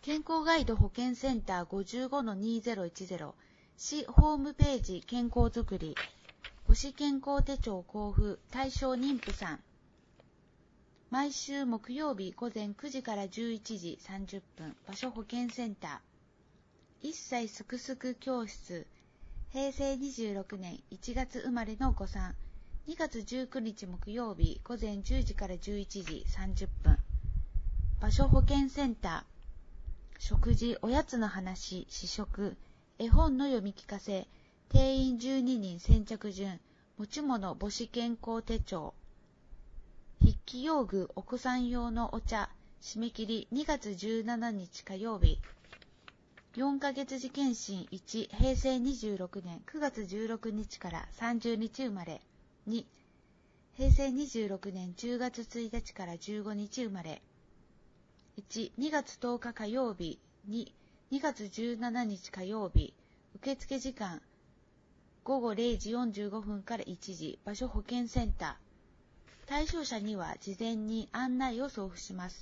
健康ガイド保健センター 55-2010 市ホームページ健康づくり母子健康手帳交付対象妊婦さん毎週木曜日午前9時から11時30分場所保健センター1歳すくすく教室平成26年1月生まれのお子さん2月19日木曜日午前10時から11時30分場所保健センター食事、おやつの話、試食、絵本の読み聞かせ、定員12人先着順、持ち物母子健康手帳、筆記用具、お子さん用のお茶、締め切り2月17日火曜日、4ヶ月次検診1、平成26年9月16日から30日生まれ、2、平成26年10月1日から15日生まれ、1、2月10日火曜日、2、2月17日火曜日、受付時間、午後0時45分から1時、場所保健センター。対象者には事前に案内を送付します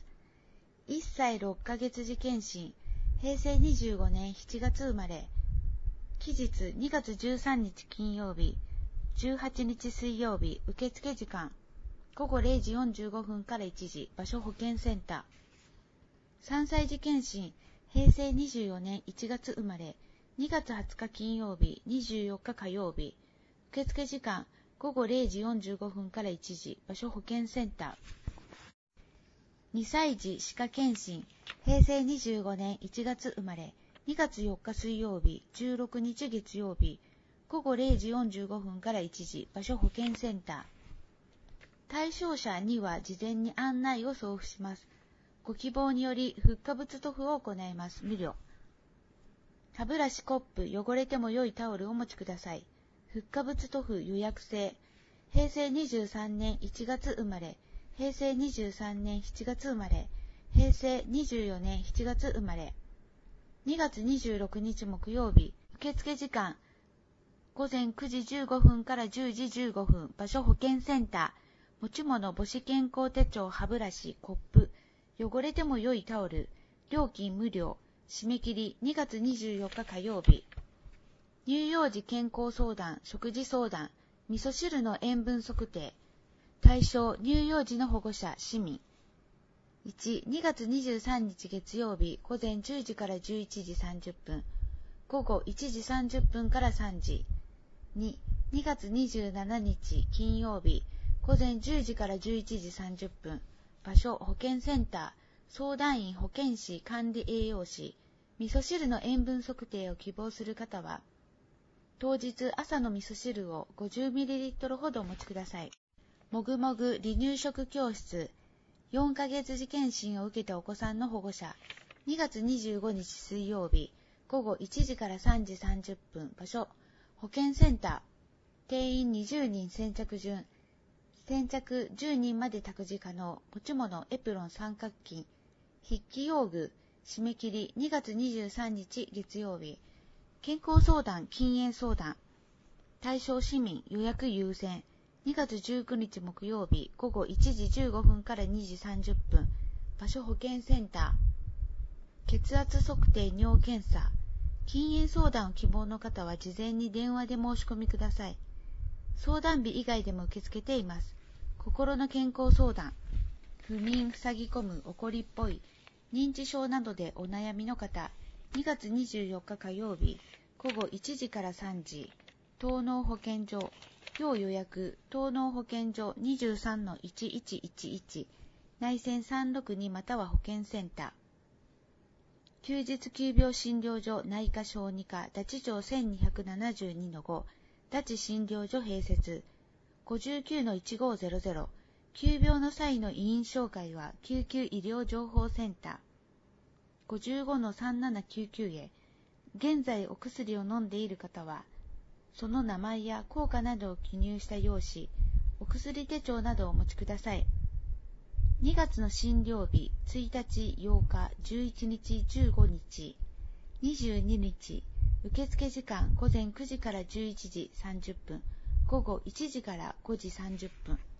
。1歳6ヶ月時検診、平成25年7月生まれ、期日2月13日金曜日、18日水曜日、受付時間、午後0時45分から1時、場所保健センター。3歳児検診、平成24年1月生まれ、2月20日金曜日、24日火曜日、受付時間、午後0時45分から1時、場所保健センター。2歳児歯科検診、平成25年1月生まれ、2月4日水曜日、16日月曜日、午後0時45分から1時、場所保健センター。対象者には事前に案内を送付します。ご希望により、フッ化物塗布を行います。無料。歯ブラシ、コップ、汚れても良いタオルをお持ちください。フッ化物塗布予約制。平成23年1月生まれ、平成23年7月生まれ、平成24年7月生まれ。2月26日木曜日、受付時間、午前9時15分から10時15分、場所保健センター。持ち物母子健康手帳、歯ブラシ、コップ、汚れても良いタオル、料金無料、締め切り2月24日火曜日。乳幼児健康相談、食事相談、味噌汁の塩分測定。対象、乳幼児の保護者、市民。1、2月23日月曜日、午前10時から11時30分、午後1時30分から3時。2、2月27日金曜日、午前10時から11時30分、場所保健センター、相談員保健師管理栄養士、味噌汁の塩分測定を希望する方は、当日朝の味噌汁を 50ml ほどお持ちください。もぐもぐ離乳食教室、4ヶ月時検診を受けたお子さんの保護者、2月25日水曜日、午後1時から3時30分、場所保健センター、定員20人先着順、先着10人まで託児可能、持ち物エプロン三角巾、筆記用具、締め切り2月23日月曜日、健康相談、禁煙相談、対象市民予約優先、2月19日木曜日、午後1時15分から2時30分、場所保健センター、血圧測定尿検査、禁煙相談を希望の方は事前に電話で申し込みください。相談日以外でも受け付けています。心の健康相談、不眠、塞ぎ込む、怒りっぽい、認知症などでお悩みの方、2月24日火曜日、午後1時から3時、東農保健所、要予約、東農保健所 23-1111、内線362または保健センター。休日急病診療所内科小児科、立ち町 1272-5、立ち診療所併設、59-1500、急病の際の委員紹介は救急医療情報センター、55-3799へ、現在お薬を飲んでいる方は、その名前や効果などを記入した用紙、お薬手帳などをお持ちください。2月の診療日、1日、8日、11日、15日、22日、受付時間午前9時から11時30分、午後1時から5時30分。